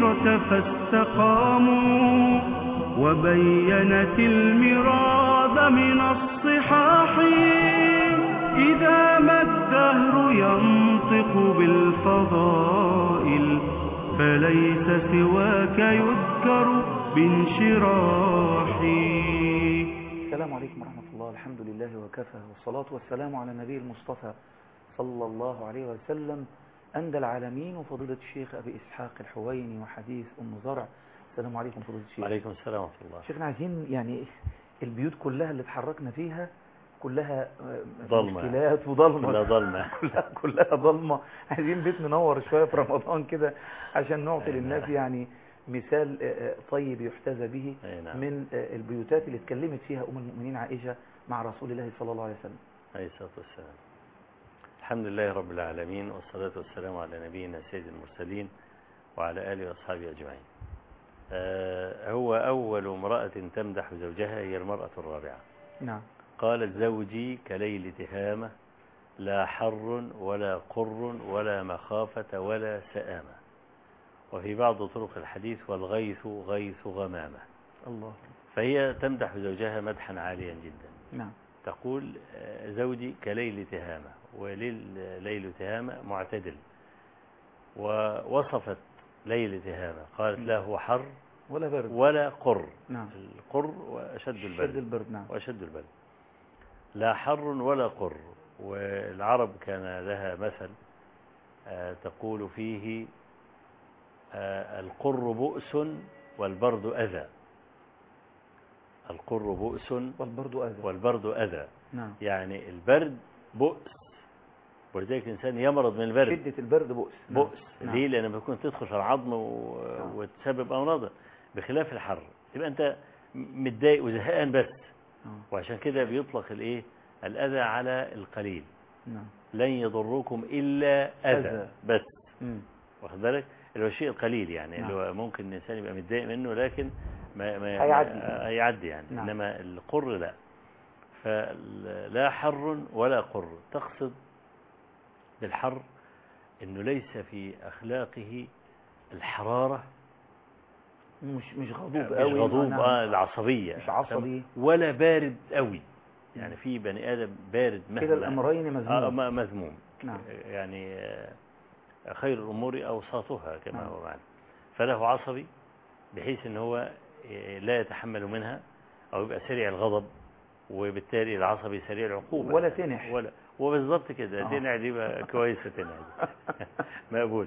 البصيرة فاستقاموا وبينت المراد من الصحاح إذا ما الدهر ينطق بالفضائل فليس سواك يذكر بانشراحي. السلام عليكم ورحمة الله. الحمد لله وكفى والصلاة والسلام على النبي المصطفى صلى الله عليه وسلم أندى العالمين وفضيلة الشيخ أبي إسحاق الحويني وحديث أم زرع. السلام عليكم فضيلة الشيخ. وعليكم السلام ورحمة الله. شيخنا عايزين يعني البيوت كلها اللي اتحركنا فيها كلها ضلمة، مشكلات وضلمة، كلها ضلمة كلها ضلمة. عايزين بيت منور شوية في رمضان كده عشان نعطي للناس يعني مثال طيب يحتذى به من البيوتات اللي اتكلمت فيها أم المؤمنين عائشة مع رسول الله صلى الله عليه وسلم عليه الصلاة والسلام. الحمد لله رب العالمين والصلاة والسلام على نبينا سيد المرسلين وعلى آله وأصحابه أجمعين. هو أول امرأة تمدح زوجها هي المرأة الرابعة. نعم. قالت زوجي كليل تهامة لا حر ولا قر ولا مخافة ولا سآمة. وفي بعض طرق الحديث والغيث غيث غمامة. الله. فهي تمدح زوجها مدحا عاليا جدا. نعم. تقول زوجي كليل تهامة، وليل تهامة معتدل. ووصفت ليل تهامة قالت لا هو حر ولا برد ولا قر. نعم. القر وأشد البرد. نعم. وأشد البرد. لا حر ولا قر. والعرب كان لها مثل تقول فيه القر بؤس والبرد أذى. القر بؤس والبرد أذى. نعم. يعني البرد بؤس، ولذلك الإنسان يمرض من البرد. شدة البرد بؤس. نعم. ليه؟ لأنه بيكون تدخل في العظم وتسبب أمراض، بخلاف الحر تبقى أنت متضايق وزهقان بس. وعشان كده بيطلق الأذى على القليل. نعم. لن يضركم إلا أذى بس. واخد بالك؟ اللي هو الشيء القليل يعني. نعم. اللي هو ممكن الإنسان يبقى متضايق منه لكن ما هيعدي يعني. نعم. إنما القر لا. فلا حر ولا قر. تقصد بالحر إنه ليس في أخلاقه الحرارة، مش غضوب قوي، مش غضوب العصبية، مش عصبي ولا بارد قوي. يعني في بني آدم بارد كده الأمرين مذموم. مذموم. نعم. يعني خير الأمور أوساطها كما هو معنى. فله عصبي بحيث ان هو لا يتحمل منها أو يبقى سريع الغضب، وبالتالي العصبي سريع العقوبة ولا تنح وبالضبط كده. تنح دي بقى كويسة. تنح مقبول.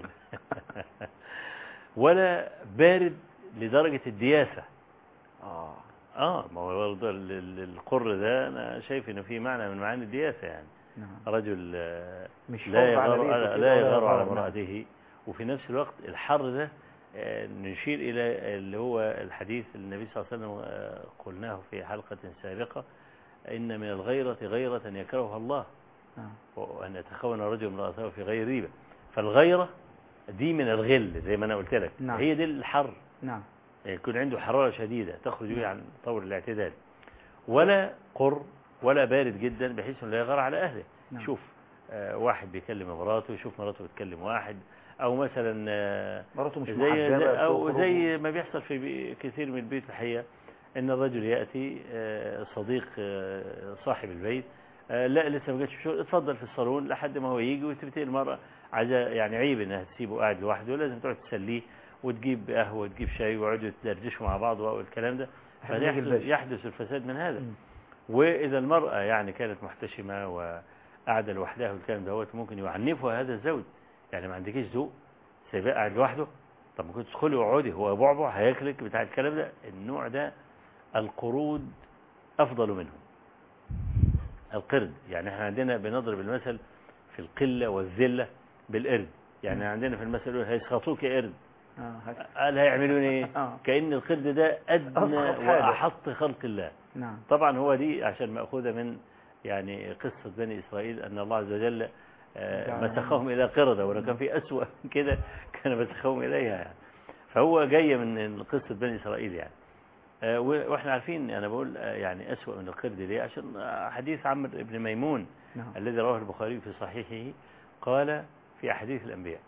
ولا بارد لدرجة الدياسة. ما هو برضه القر ده أنا شايف إنه فيه معنى من معاني الدياسة يعني. رجل لا يغار على امرأته. وفي نفس الوقت الحر ده نشير إلى اللي هو الحديث النبي صلى الله عليه وسلم قلناه في حلقة سابقة: إن من الغيرة غيرة يكرهها الله، وأن يتخون رجل امرأته في غير ريبة. فالغيرة دي من الغل زي ما أنا قلت لك. هي دي الحر. نعم. يكون عنده حرارة شديدة تخرج به عن طور الاعتدال. ولا قر ولا بارد جدا بحيث لا يغار على أهله. شوف واحد بيكلم مراته، يشوف مراته بتكلم واحد، أو مثلا مراته مش محجبة، أو زي ما بيحصل في كثير من البيوت الحقيقة، إن الرجل يأتي صديق صاحب البيت لا لسه ما جاتش في شغل، اتفضل في الصالون لحد ما هو يجي، وتبتدي المرأة يعني عيب إنها تسيبه قاعد لوحده، لازم تقعد تسليه وتجيب قهوة وتجيب شاي ويقعدوا يتدردشوا مع بعض والكلام ده. فيحدث الفساد من هذا. وإذا المرأة يعني كانت محتشمة وقاعدة لوحدها والكلام ده ممكن يعنفها هذا الزوج. يعني ما عندكيش ذوق، سيبقى قاعد لوحده، طب ما كنت تدخلي وقعدي، هو بعبع هياكلك بتاع الكلام ده. النوع ده القرود أفضل منه. القرد يعني احنا عندنا بنضرب المثل في القلة والذلة بالقرد. يعني عندنا في المثل يقول هيسخطوك يا قرد، قال هيعملون ايه؟ كأن القرد ده أدنى وأحط خلق الله. طبعا هو دي عشان مأخوذة من يعني قصة بني إسرائيل، أن الله عز وجل مسخهم إلى قردة، ولو كان في أسوأ من كده كان مسخهم إليها يعني. فهو جاية من قصة بني إسرائيل يعني. واحنا عارفين انا بقول يعني اسوأ من القرد ليه؟ عشان حديث عمرو بن ميمون الذي رواه البخاري في صحيحه، قال في احاديث الانبياء،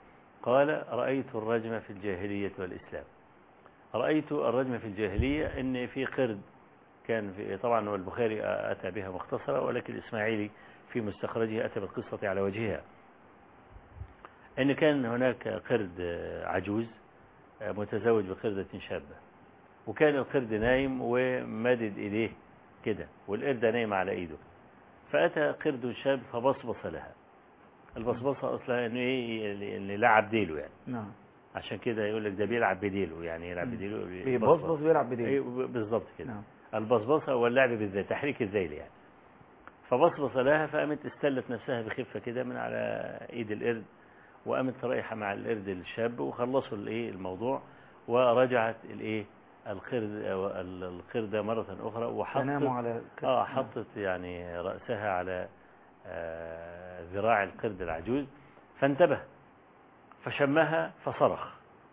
قال رأيت الرجم في الجاهلية والإسلام. رأيت الرجم في الجاهلية إن في قرد كان في، طبعا والبخاري أتى بها مختصرة، ولكن الإسماعيلي في مستخرجه أتى بالقصة على وجهها، إن كان هناك قرد عجوز متزوج بقردة شابة، وكان القرد نايم ومدد إيديه كده، والقرد نايم على إيده، فأتى قرد شاب فبصبص لها. البصبصة أصلا إنه إيه، اللي لعب ديله يعني. نعم. عشان كده يقول لك ده بيلعب بديله، يعني يلعب بديله، بيبصبص ويلعب بديله. أيوة بالظبط كده. نعم. البصبصة واللعب بالذات، تحريك الذيل يعني. فبصبص لها، فقامت استلت نفسها بخفة كده من على إيد القرد، وقامت رايحة مع القرد الشاب، وخلصوا الإيه الموضوع، ورجعت الإيه القردة مرة أخرى، حطت يعني رأسها على ذراع القرد العجوز، فانتبه فشمها فصرخ.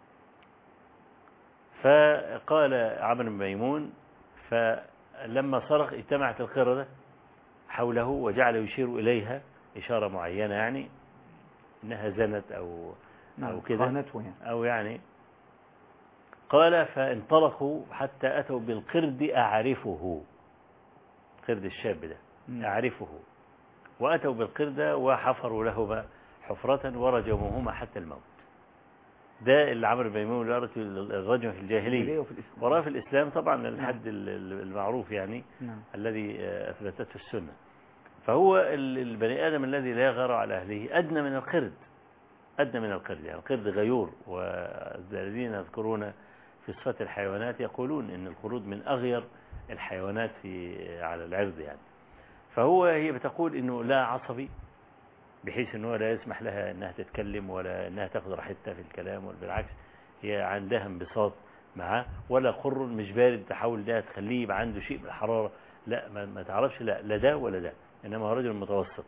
فقال عمرو بن ميمون فلما صرخ اجتمعت القردة حوله وجعل يشير إليها إشارة معينة، يعني إنها زنت أو كده أو يعني. قال فانطلقوا حتى أتوا بالقرد أعرفه، قرد الشاب ده أعرفه، وأتوا بالقردة وحفروا له حفرة ورجموهما حتى الموت. ده اللي عمرو بن ميمون الرجم في الجاهلية، وراه في الإسلام طبعا الحد المعروف يعني الذي أثبتته السنة. فهو البني آدم الذي لا يغار على أهله أدنى من القرد، يعني القرد غيور، والذين يذكرون في صفات الحيوانات يقولون إن القرود من أغير الحيوانات على العرض يعني. هي بتقول إنه لا عصبي، بحيث أنه لا يسمح لها أنها تتكلم ولا أنها تأخذ راحتها في الكلام، بالعكس هي عندها انبساط معاه، ولا قر مش بارد تحاول ده تخليه يبقى عنده شيء من الحرارة، لا ما تعرفش، لا ده ولا ده، إنما هو رجل متوسط.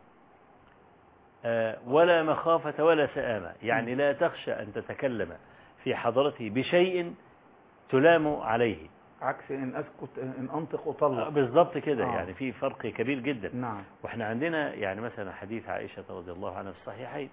ولا مخافة ولا سآمة، يعني لا تخشى أن تتكلم في حضرته بشيء تلام عليه، عكس إن أنطق أطلق. بالضبط كده. يعني في فرق كبير جدا. نعم. وإحنا عندنا يعني مثلا حديث عائشة رضي الله عنها في الصحيحين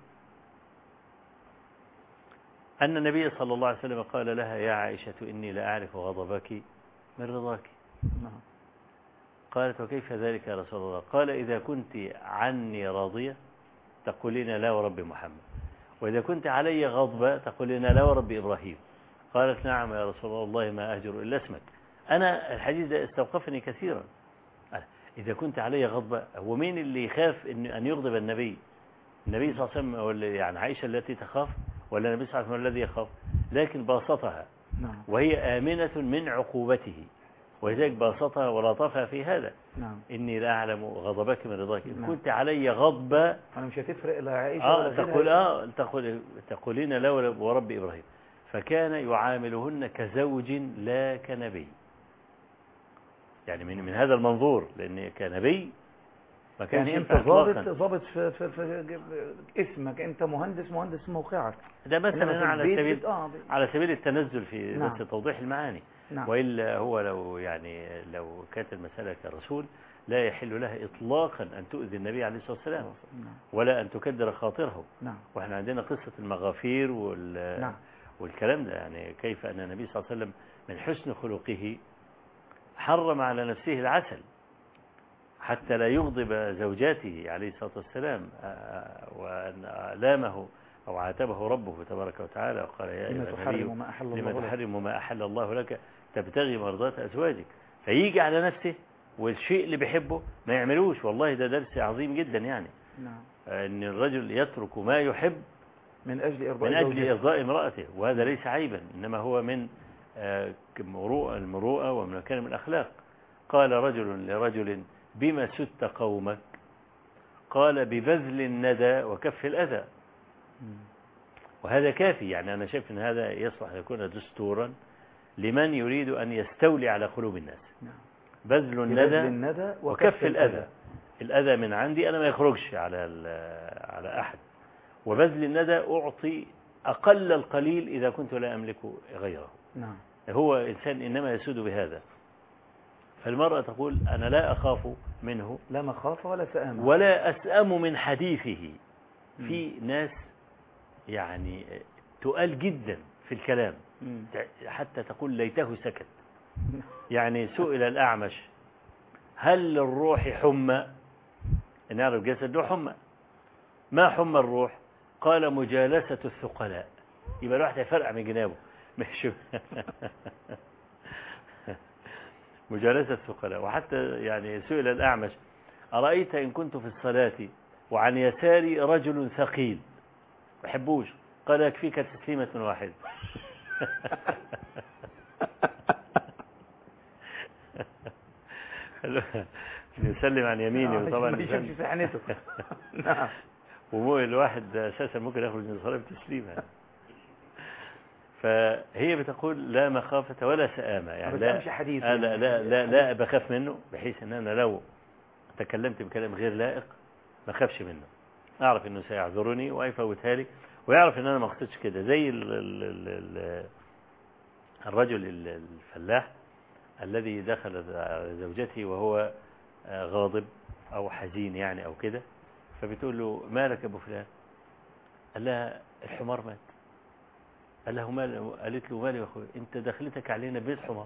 أن النبي صلى الله عليه وسلم قال لها يا عائشة إني لأعرف غضبك من رضاك. نعم. قالت وكيف ذلك يا رسول الله؟ قال إذا كنت عني راضية تقولين لا ورب محمد، وإذا كنت علي غضبة تقولين لا ورب إبراهيم. قالت نعم يا رسول الله، والله ما أهجر إلا اسمك. أنا الحديث ده استوقفني كثيرا. إذا كنت علي غضبة، هو مين اللي يخاف أن يغضب النبي صلى الله عليه وسلم، ولا يعني عائشة التي تخاف، ولا النبي صلى الله عليه وسلم الذي يخاف؟ لكن باسطها وهي آمنة من عقوبته، ولذلك باسطها ولطفها في هذا. إني لا أعلم غضبك من رضاك، إن كنت علي غضبة أنا مش هتفرق لا عائشة تقولين لا ورب إبراهيم. فكان يعاملهن كزوج لا كنبي، يعني من هذا المنظور، لأن كنبي ما كانش يعني أنت ضابط في اسمك، أنت مهندس موقعك، ده مثلا على سبيل التنزل في بس توضيح المعاني. وإلا هو لو كانت المسألة كرسول لا يحل لها إطلاقا أن تؤذي النبي عليه الصلاة والسلام، ولا أن تكدر خاطره. وإحنا عندنا قصة المغافير والكلام ده، يعني كيف أن النبي صلى الله عليه وسلم من حسن خلقه حرم على نفسه العسل حتى لا يغضب زوجاته عليه الصلاة والسلام، وأن لامه أو عاتبه ربه تبارك وتعالى وقال يا أيها النبي لما تحرم ما أحل الله لك تبتغي مرضات أزواجك. فيجي على نفسه والشيء اللي بيحبه ما يعملوش. والله ده درس عظيم جدا يعني. أن الرجل يترك ما يحب من أجل إرضاء امرأته، وهذا ليس عيبا، إنما هو من المروءة ومن مكارم الأخلاق. قال رجل لرجل بما سدت قومك؟ قال ببذل الندى وكف الأذى. وهذا كافي، يعني أنا شايف أن هذا يصلح يكون دستورا لمن يريد أن يستولي على قلوب الناس. بذل الندى وكف الأذى. الأذى من عندي أنا ما يخرجش على أحد، وبذل الندى أعطي أقل القليل إذا كنت لا أملك غيره. هو إنسان إنما يسود بهذا. فالمرأة تقول أنا لا أخاف منه، لا مخاف ولا سآمة، ولا أسأم من حديثه. في ناس يعني تقال جدا في الكلام، حتى تقول ليته سكت. يعني سئل الأعمش هل للروح حمى؟ نعرف جسد له حمى، ما حمى الروح؟ قال مجالسة الثقلاء. يبقى الواحد يفرقع من جنابه مش مجالسة الثقلاء. وحتى يعني سئل الأعمش أرأيت إن كنت في الصلاة وعن يساري رجل ثقيل ما بحبوش، قال يكفيك تسليمة واحدة. يسلم عن يمينه وطبعا ما يشوفش في حنته. نعم. الواحد أساسا ممكن يخرج من الصلاة بتسليمة. فهي بتقول لا مخافة ولا سآمة، يعني لا بخاف منه، بحيث ان انا لو تكلمت بكلام غير لائق ما خافش منه، اعرف انه سيعذرني ويفوتها لي، ويعرف ان انا ما اقصدش كده. زي الرجل الفلاح الذي دخل على زوجته وهو غاضب او حزين يعني او كده، فبتقول له مالك يا ابو فلان؟ قال لها الحمار مات. قال له مال؟ قالت له مالي يا اخويا، انت دخلتك علينا بيت حمار.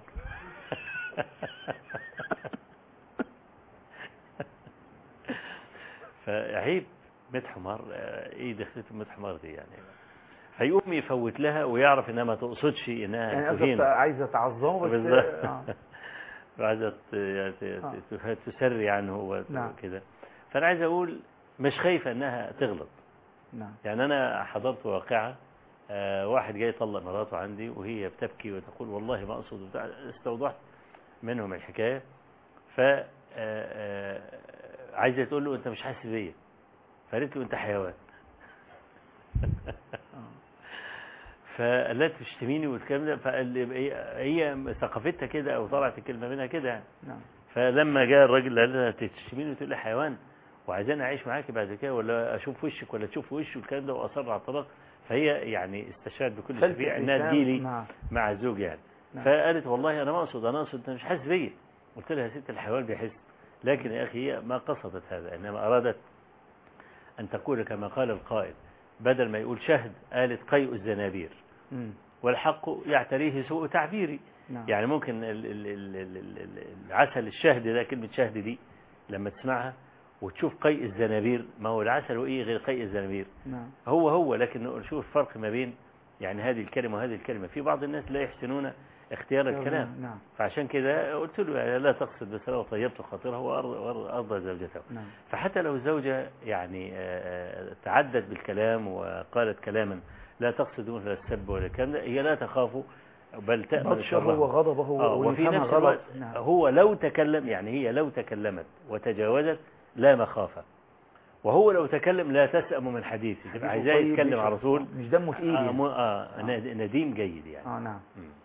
فعيب بيت حمار، ايه دخلته بيت حمار دي يعني؟ هيقوم يفوت لها ويعرف انها ما تقصدش انها يعني تهين، عايزه تعظمه بس عايزه تسري عنه وكده. فانا عايز اقول مش خايفه انها تغلط. يعني انا حضرت واقعه، واحد جاي يطلق مراته عندي وهي بتبكي وتقول والله ما أقصد، استوضحت منهم الحكاية. ف عايزة تقول له أنت مش حاسس بيا، فقالت له أنت حيوان. فقالت تشتميني والكلام ده، هي ثقافتها كده أو طلعت الكلمة منها كده يعني. فلما جاء الراجل قال لها تشتميني وتقول لي حيوان وعايزاني أعيش معاكي بعد كده، ولا أشوف وشك ولا تشوف وشي والكلام ده، وأصر على الطلاق. فهي يعني استشعرت بكل شفيع انها تجيلي مع الزوج يعني. فقالت والله انا ما اقصد، انت مش حاسس بيا. قلت لها يا ست الحيوان بيحس، لكن يا اخي هي ما قصدت هذا، انما ارادت ان تقول كما قال القائل، بدل ما يقول شهد قالت قيء الزنابير، والحق يعتريه سوء تعبيري. يعني ممكن العسل الشهد ده، كلمة شهد دي لما تسمعها وتشوف قيء الزنابير، ما هو العسل وايه غير قيء الزنابير؟ هو لكن شوف الفرق ما بين يعني هذه الكلمة وهذه الكلمة. في بعض الناس لا يحسنون اختيار الكلام. فعشان كده قلت له لا تقصد بسرعة وطيبت خاطرها وأرضى زوجته. فحتى لو الزوجة يعني تعدت بالكلام وقالت كلاما لا تقصد ولا السب ولا الكلام ده، هي لا تخاف بل تأمل شره وغضبه وفي نفس الوقت هو لو تكلم، يعني هي لو تكلمت وتجاوزت لا مخافة، وهو لو تكلم لا تسأم من حديثه، تبقى عايزاه يتكلم على طول، مش دمه تقيل نديم جيد يعني. نعم.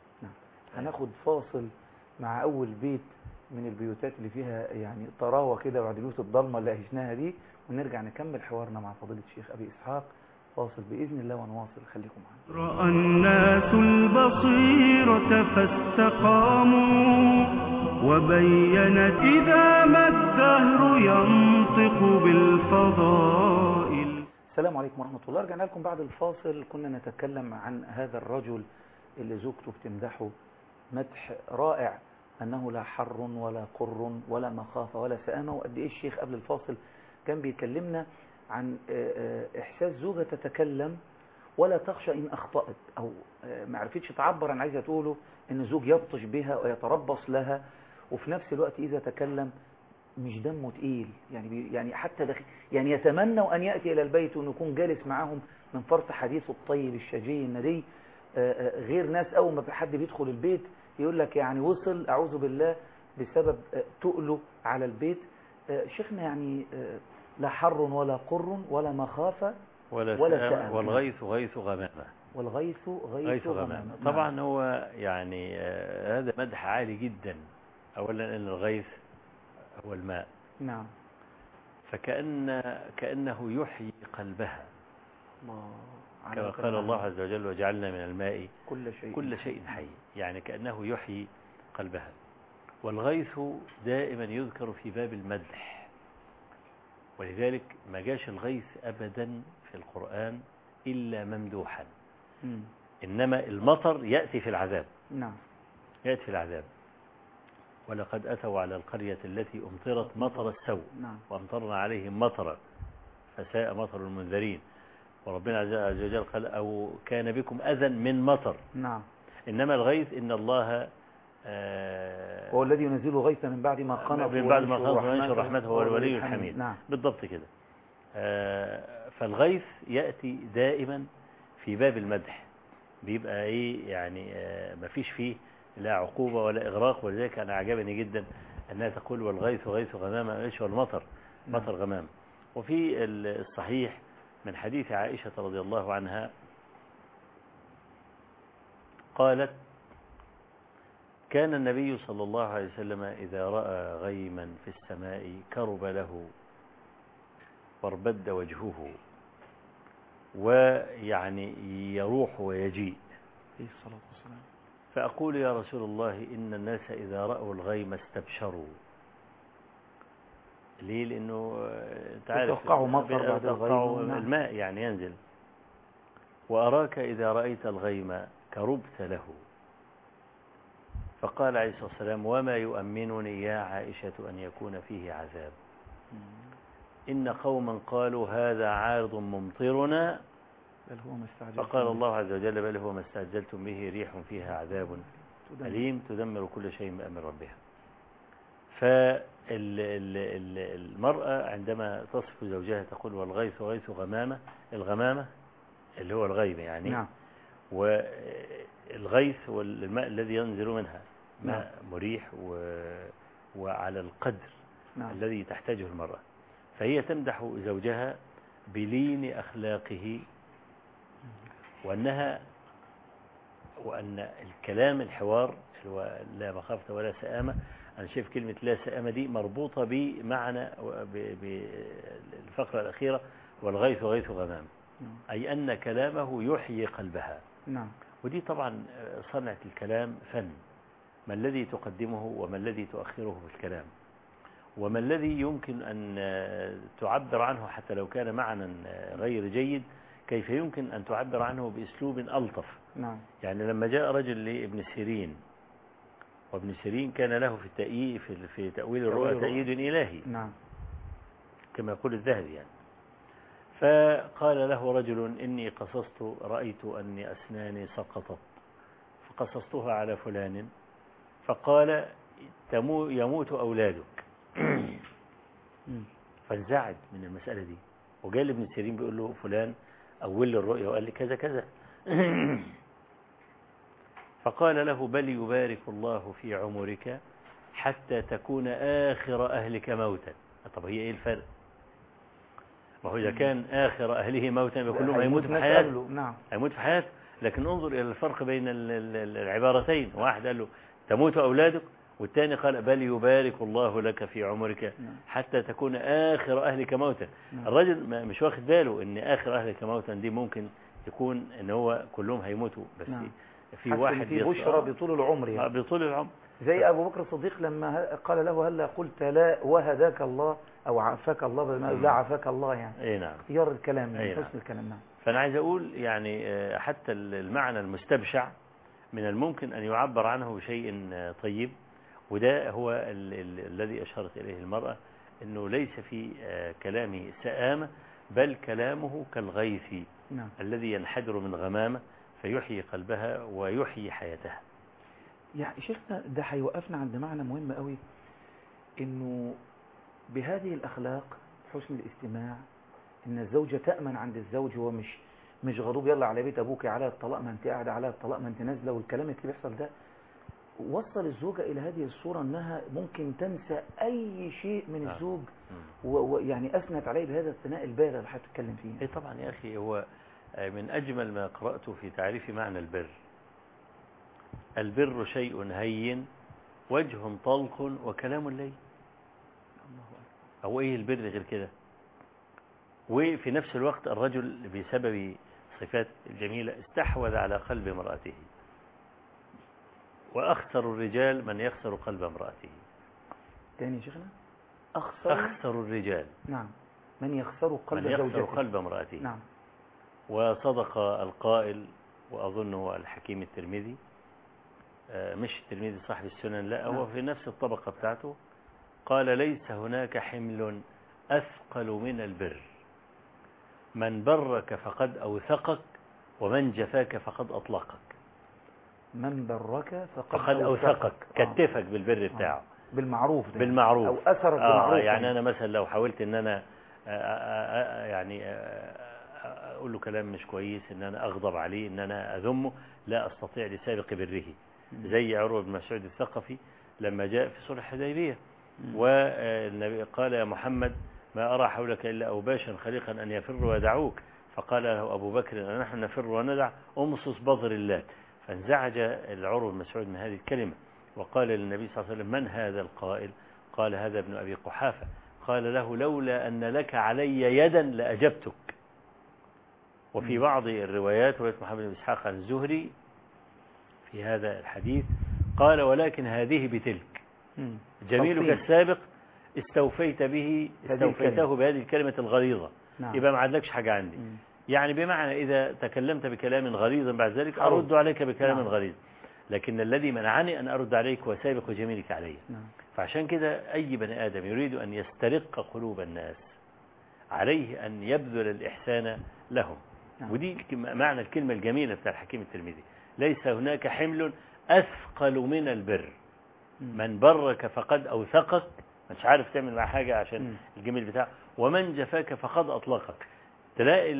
هناخد فاصل مع أول بيت من البيوتات اللي فيها يعني طراوة كده بعد البيوت الضلمة اللي عشناها دي، ونرجع نكمل حوارنا مع فضيلة الشيخ أبي إسحاق. فاصل بإذن الله ونواصل، خليكم معنا. رأى الناس البصيرة فاستقاموا، وبينت إذا ما الدهر ينطق بالفضائل. السلام عليكم ورحمة الله. رجعنا لكم بعد الفاصل. كنا نتكلم عن هذا الرجل اللي زوجته بتمدحه مدح رائع، أنه لا حر ولا قر ولا مخافة ولا سآمة. وقد إيه الشيخ قبل الفاصل كان بيكلمنا عن إحساس زوجة تتكلم ولا تخشى إن أخطأت أو ما عرفتش تعبر عن عايزة تقوله، إن زوج يبطش بها ويتربص لها، وفي نفس الوقت إذا تكلم مش دمه تقيل، يعني حتى يعني يتمنوا أن يأتي إلى البيت وأن يكون جالس معهم من فرط حديثه الطيب الشجي الندي. غير ناس أول ما حد بيدخل البيت يقول لك يعني وصل أعوذ بالله بسبب تقله على البيت. شيخنا يعني لا حر ولا قر ولا مخافة ولا سآمة، والغيث غيث غمامة. والغيث غيث غمامة. طبعا هو يعني هذا مدح عالي جدا. أولا أن الغيث هو الماء. نعم. كأنه يحيي قلبها، كما قال الله عز وجل وجعلنا من الماء كل شيء حي، يعني كأنه يحيي قلبها. والغيث دائما يذكر في باب المدح، ولذلك ما جاش الغيث أبدا في القرآن إلا ممدوحا. إنما المطر يأتي في العذاب. نعم. يأتي في العذاب. ولقد أتوا على القرية التي أمطرت مطر السوء. نعم. وأمطرنا عليهم مطرا فساء مطر المنذرين. وربنا عز وجل قال أو كان بكم أذى من مطر. نعم. إنما الغيث إن الله هو الذي ينزل غيثا من بعد ما قنط وينشر رحمته هو الولي الحميد. نعم. بالضبط كده. فالغيث يأتي دائما في باب المدح، بيبقى ايه يعني ما فيش فيه لا عقوبة ولا إغراق. ولذلك أنا عجبني جدا أنها تقول والغيث غيث غمام إيش والمطر مطر غمام. وفي الصحيح من حديث عائشة رضي الله عنها قالت كان النبي صلى الله عليه وسلم إذا رأى غيما في السماء كرب له واربد وجهه ويعني يروح ويجيء. فأقول يا رسول الله إن الناس إذا رأوا الغيم استبشروا. ليه؟ لأنه تعرف توقعوا مطر بعد الغيم الماء يعني ينزل. وأراك إذا رأيت الغيم كربت له. فقال عليه الصلاة والسلام وما يؤمنني يا عائشة أن يكون فيه عذاب. إن قوما قالوا هذا عارض ممطرنا فقال الله عز وجل بل هو ما استعجلتم به ريح فيها عذاب أليم تدمر كل شيء بأمر ربها. فالمرأة عندما تصف زوجها تقول والغيث غيث غمامة. الغمامة اللي هو الغيم يعني. نعم. والغيث والماء الذي ينزل منها ماء مريح وعلى القدر الذي تحتاجه المرأة. فهي تمدح زوجها بلين أخلاقه وأن الكلام الحوار لا مخافة ولا سآمة. أنا شايف كلمة لا سآمة دي مربوطة بمعنى بالفقرة الأخيرة والغيث غيث غمام، أي أن كلامه يحيي قلبها. نعم. ودي طبعا صنعة الكلام فن. ما الذي تقدمه وما الذي تؤخره في الكلام وما الذي يمكن أن تعبر عنه حتى لو كان معنى غير جيد كيف يمكن أن تعبر عنه بأسلوب ألطف. نعم. يعني لما جاء رجل لابن سيرين وابن سيرين كان له في تأويل الرؤى تأييد إلهي. نعم. كما يقول الذهبي يعني. فقال له رجل إني قصصت رأيت أني أسناني سقطت فقصصتها على فلان فقال يموت أولادك. فانزعج من المسألة دي وجاء لابن سيرين بيقول له فلان أول لي الرؤيا وقال لي كذا كذا. فقال له بل يبارك الله في عمرك حتى تكون آخر أهلك موتا. طب هي إيه الفرق؟ ما هو إذا كان آخر أهله موتا كلهم هيموت في حياته. نعم. هيموت في حياته. لكن انظر إلى الفرق بين العبارتين. واحد قال له تموت أولادك والثاني قال بل يبارك الله لك في عمرك حتى تكون آخر أهلك موتا. الرجل مش واخد باله ان آخر أهلك موتا دي ممكن يكون ان هو كلهم هيموتوا بس في واحد في بشرى بطول العمر يعني. بطول العمر زي أبو بكر الصديق لما قال له هلا قلت لا وهداك الله أو عافاك الله لا عافاك الله يعني. اي نعم. اختيار الكلام يعني حسن الكلام. نعم. فأنا عايز أقول يعني حتى المعنى المستبشع من الممكن أن يعبر عنه بشيء طيب. وده هو الذي أشارت إليه المرأة أنه ليس في كلامه سآمة بل كلامه كالغيث. نعم. الذي ينحدر من غمامة فيحيي قلبها ويحيي حياتها. يعني شيخنا ده هيوقفنا عند معنى مهم قوي انه بهذه الاخلاق حسن الاستماع ان الزوجة تأمن عند الزوج. هو مش غضوب يلا على بيت ابوك على الطلاق ما انت قاعده على الطلاق ما انت نازله والكلام اللي بيحصل ده. وصل الزوجة الى هذه الصورة انها ممكن تنسى اي شيء من الزوج ويعني اثنت عليه بهذا الثناء البالغ اللي هتتكلم فيه. اي طبعا يا اخي هو من اجمل ما قرأته في تعريف معنى البر. البر شيء هين وجه طلق وكلام لين. أو إيه البر غير كده؟ وفي نفس الوقت الرجل بسبب صفات الجميلة استحوذ على قلب امرأته. وأخسر الرجال من يخسر قلب امرأته. تاني يا شيخنا أخسر الرجال. نعم. من يخسر قلب زوجته. من يخسر قلب امرأته. نعم. وصدق القائل وأظنه الحكيم الترمذي، مش الترمذي صاحب السنن، لا هو في نفس الطبقة بتاعته، قال ليس هناك حمل أثقل من البر، من برك فقد أوثقك ومن جفاك فقد أطلقك. من برك فقد أوثقك، كتفك بالبر بتاعه، بالمعروف ده، بالمعروف، أو أثرك بالمعروف. يعني أنا مثلا لو حاولت إن أنا يعني أقول له كلام مش كويس، إن أنا أغضب عليه، إن أنا أذمه، لا أستطيع لسابق بره. زي عروة بن مسعود الثقفي لما جاء في صلح الحديبية والنبي قال يا محمد ما أرى حولك إلا أوباشا خليقا أن يفروا ويدعوك، فقال له أبو بكر نحن نفر وندع أمصص بظر الله، فانزعج العروة بن مسعود من هذه الكلمة وقال للنبي صلى الله عليه وسلم من هذا القائل؟ قال هذا ابن أبي قحافة. قال له لولا أن لك علي يدا لأجبتك. وفي بعض الروايات، رواية محمد بن إسحاق عن الزهري في هذا الحديث قال ولكن هذه بتلك، جميلك السابق استوفيته بهذه الكلمة الغليظة، يبقى ما عندكش حاجة عندي. يعني بمعنى إذا تكلمت بكلام غليظ بعد ذلك أرد عليك بكلام غليظ، لكن الذي منعني أن أرد عليك وسابق جميلك علي. فعشان كده أي بني آدم يريد أن يسترق قلوب الناس عليه أن يبذل الإحسان لهم. ودي معنى الكلمة الجميلة بتاع الحكيم الترمذي، ليس هناك حمل أثقل من البر، من برك فقد أوثقك، مش عارف تعمل مع حاجة عشان الجميل بتاعه، ومن جفاك فقد أطلقك. تلاقي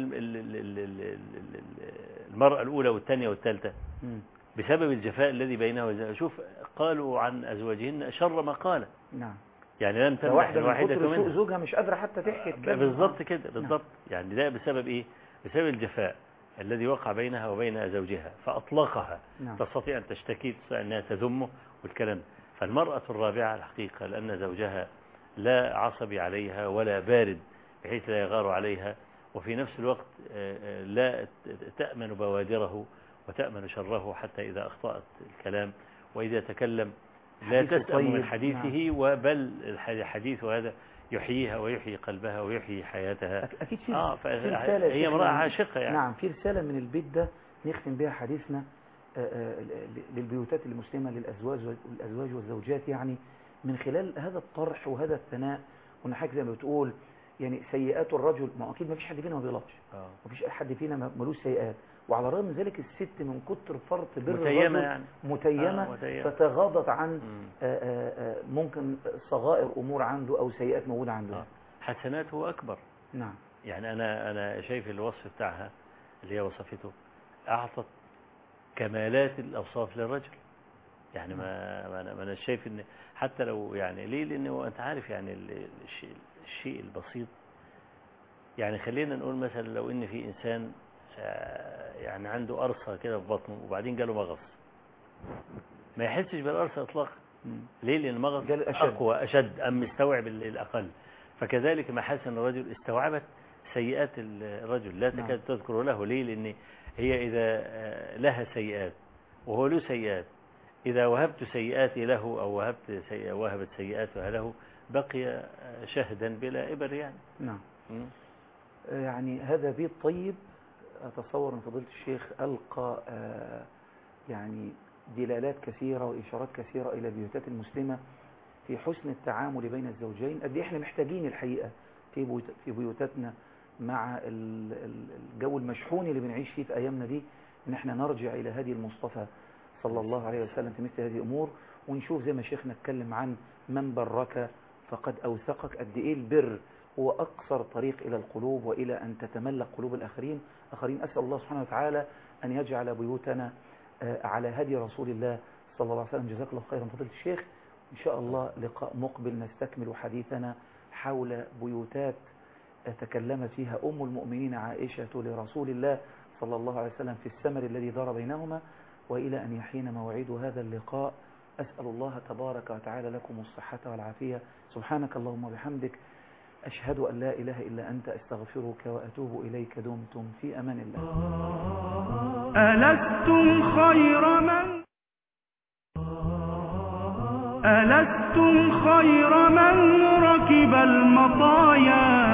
المرأة الأولى والثانية والثالثة بسبب الجفاء الذي بينها وبينها، شوف قالوا عن أزواجهن شر ما قال. يعني لم تمنح الواحدة منها، زوجها مش قادرة حتى تحكي بالضبط كده، بالضبط. يعني ده بسبب إيه؟ بسبب الجفاء الذي وقع بينها وبين زوجها فأطلقها. تستطيع أن تشتكي، تستطيع أنها تذمه والكلام. فالمرأة الرابعة الحقيقة لأن زوجها لا عصبي عليها ولا بارد بحيث لا يغار عليها، وفي نفس الوقت لا تأمن بوادره وتأمن شره حتى إذا أخطأت الكلام، وإذا تكلم لا تسأم من حديثه، وبل الحديث هذا يحييها ويحيي قلبها ويحيي حياتها. أكيد هي امرأة عاشقة يعني. نعم، في رسالة من البيت ده نختم بها حديثنا للبيوتات المسلمة، للأزواج والزوجات، يعني من خلال هذا الطرح وهذا الثناء. وإن حاجة زي ما بتقول يعني سيئات الرجل، ما أكيد ما فيش حد فينا ما بيغلطش، ما فيش حد فينا ملوش سيئات، وعلى الرغم من ذلك الست من كتر فرط بر الرجل يعني. متيمة فتغاضت عن ممكن صغائر أمور عنده أو سيئات موجودة عنده. حسناته أكبر. نعم. يعني أنا شايف الوصف بتاعها اللي هي وصفته أعطت كمالات الأوصاف للرجل. يعني ما أنا شايف إن حتى لو يعني ليه، لأنه أنت عارف يعني الشيء البسيط. يعني خلينا نقول مثلا لو إن في إنسان يعني عنده قرصة كده في بطنه وبعدين جاله مغص، ما يحسش بالقرصة إطلاقا. ليه؟ لأن المغص أقوى أشد أم مستوعب الأقل. فكذلك محاسن الرجل استوعبت سيئات الرجل لا تكاد تذكر له. ليه؟ لأن هي إذا لها سيئات وهو له سيئات، إذا وهبت سيئاتي له أو وهبت سيئاتها له بقي شهدا بلا إبر يعني. نعم. يعني هذا بيت طيب. أتصور أن فضيلة الشيخ ألقى يعني دلالات كثيرة وإشارات كثيرة إلى البيوتات المسلمة في حسن التعامل بين الزوجين. قد إحنا محتاجين الحقيقة في بيوتاتنا مع الجو المشحون اللي بنعيش فيه في أيامنا دي، إن إحنا نرجع إلى هدي المصطفى صلى الله عليه وسلم في مثل هذه الأمور، ونشوف زي ما شيخنا اتكلم عن من برك فقد أوثقك. قد إيه البر هو أقصر طريق إلى القلوب وإلى أن تتملك قلوب الآخرين. أسأل الله سبحانه وتعالى أن يجعل بيوتنا على هدي رسول الله صلى الله عليه وسلم. جزاك الله خيرا فضيلة الشيخ. إن شاء الله لقاء مقبل نستكمل حديثنا حول بيوتات تكلم فيها أم المؤمنين عائشة لرسول الله صلى الله عليه وسلم في السمر الذي دار بينهما. وإلى أن يحين موعد هذا اللقاء أسأل الله تبارك وتعالى لكم الصحة والعافية. سبحانك اللهم وبحمدك، أشهد أن لا إله إلا أنت، أستغفرك وأتوب إليك. دمتم في أمان الله. ألستم خير من ركب المطايا